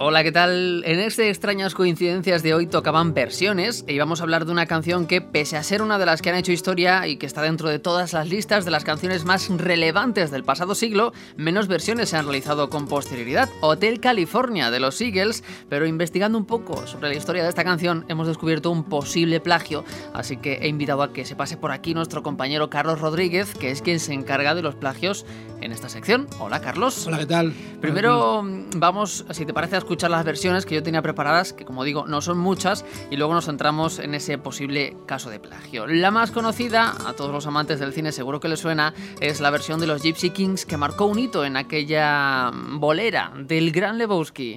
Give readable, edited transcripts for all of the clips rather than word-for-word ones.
Hola, ¿qué tal? En este Extrañas Coincidencias de hoy tocaban versiones y vamos a hablar de una canción que, pese a ser una de las que han hecho historia y que está dentro de todas las listas de las canciones más relevantes del pasado siglo, menos versiones se han realizado con posterioridad. Hotel California de los Eagles, pero investigando un poco sobre la historia de esta canción hemos descubierto un posible plagio, así que he invitado a que se pase por aquí nuestro compañero Carlos Rodríguez, que es quien se encarga de los plagios en esta sección. Hola, Carlos. Hola, ¿qué tal? Primero vamos, si te parece, a escuchar las versiones que yo tenía preparadas, que como digo, no son muchas, y luego nos centramos en ese posible caso de plagio. La más conocida, a todos los amantes del cine seguro que les suena, es la versión de los Gypsy Kings que marcó un hito en aquella bolera del Gran Lebowski.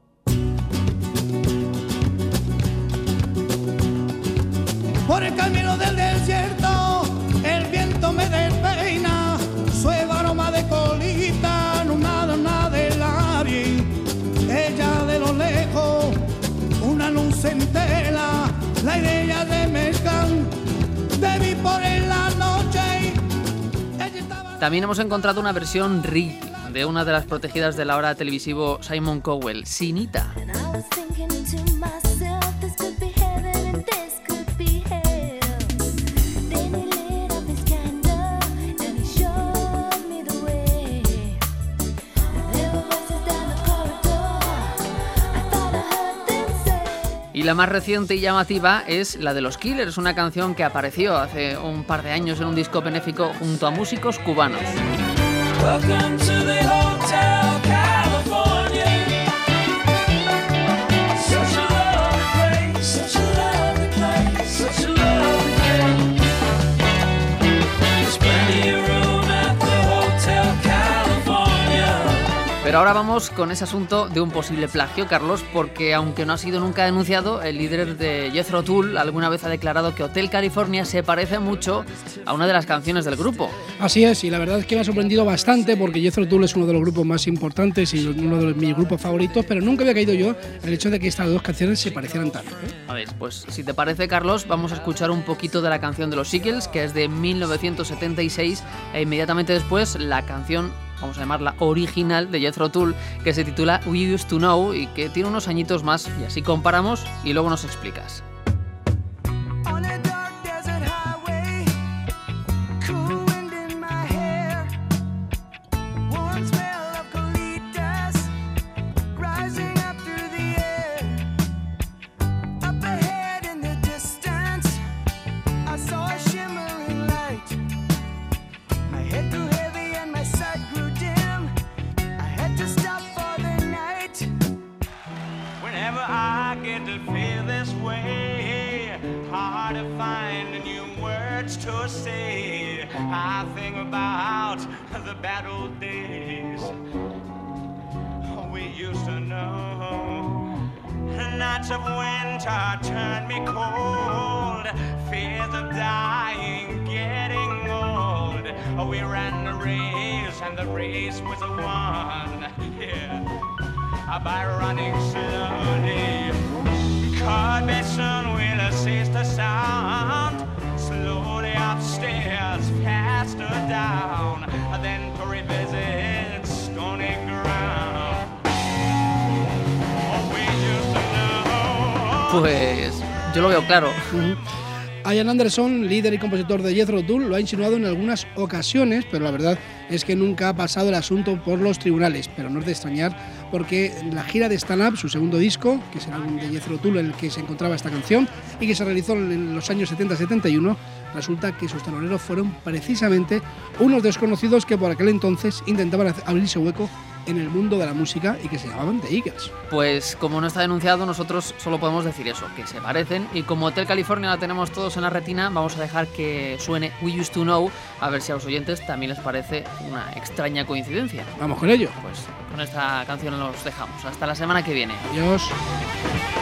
Por el camino del desierto, el viento me despeina, suave aroma de colita, no nada de labio. Ella de lo lejos, una luz en tela, la idea de mezclar, de vi por en la noche. También hemos encontrado una versión reggae de una de las protegidas del ahora televisivo Simon Cowell, Sinita. Y la más reciente y llamativa es la de los Killers, una canción que apareció hace un par de años en un disco benéfico junto a músicos cubanos. Welcome to the Hotel California. Such a lovely place, such a lovely place, such a lovely place. There's plenty of room at the Hotel California. Pero ahora vamos con ese asunto de un posible plagio, Carlos, porque aunque no ha sido nunca denunciado, el líder de Jethro Tull alguna vez ha declarado que Hotel California se parece mucho a una de las canciones del grupo. Así es, y la verdad es que me ha sorprendido bastante porque Jethro Tull es uno de los grupos más importantes y uno de mis grupos favoritos, pero nunca había caído yo en el hecho de que estas dos canciones se parecieran tanto. A ver, pues si te parece, Carlos, vamos a escuchar un poquito de la canción de los Eagles, que es de 1976, e inmediatamente después la canción, vamos a llamarla original, de Jethro Tull, que se titula We Used to Know y que tiene unos añitos más, y así comparamos y luego nos explicas. To say, I think about the bad old days we used to know. Nights of winter turned me cold, fears of dying, getting old. We ran the race and the race was won, yeah, by running slowly. Caught me soon will cease to sound. Slowly upstairs, faster down, then to revisit stony ground. Oh, we used to know. Pues yo lo veo claro. Ian Anderson, líder y compositor de Jethro Tull, lo ha insinuado en algunas ocasiones, pero la verdad es que nunca ha pasado el asunto por los tribunales. Pero no es de extrañar porque en la gira de Stand Up, su segundo disco, que es el álbum de Jethro Tull en el que se encontraba esta canción y que se realizó en los años 70-71, resulta que sus teloneros fueron precisamente unos desconocidos que por aquel entonces intentaban abrirse hueco en el mundo de la música y que se llamaban The Eagles. Pues como no está denunciado, nosotros solo podemos decir eso, que se parecen, y como Hotel California la tenemos todos en la retina, vamos a dejar que suene We Used to Know, a ver si a los oyentes también les parece una extraña coincidencia. Vamos con ello. Pues con esta canción los dejamos. Hasta la semana que viene. Adiós.